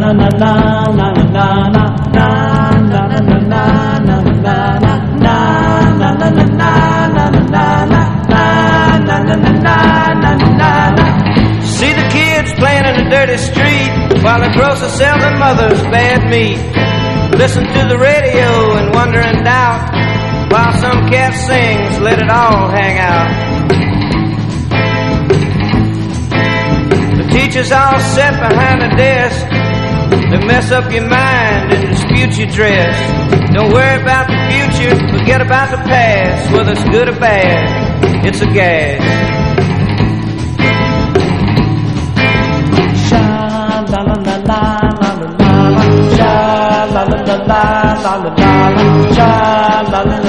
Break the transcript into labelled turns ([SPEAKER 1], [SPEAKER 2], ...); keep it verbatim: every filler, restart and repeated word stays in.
[SPEAKER 1] See the kids playing in the dirty street while the grocer sells their mother's bad meat. Listen to the radio and wonder and doubt while some cat sings, let it all hang out. The teachers all sit behind a desk. They mess up your mind and dispute your dress. Don't worry about the future, forget about the past. Whether it's good or bad, it's a gas. Sha la la la la la la la. Sha la la la la la la la. Sha la la la.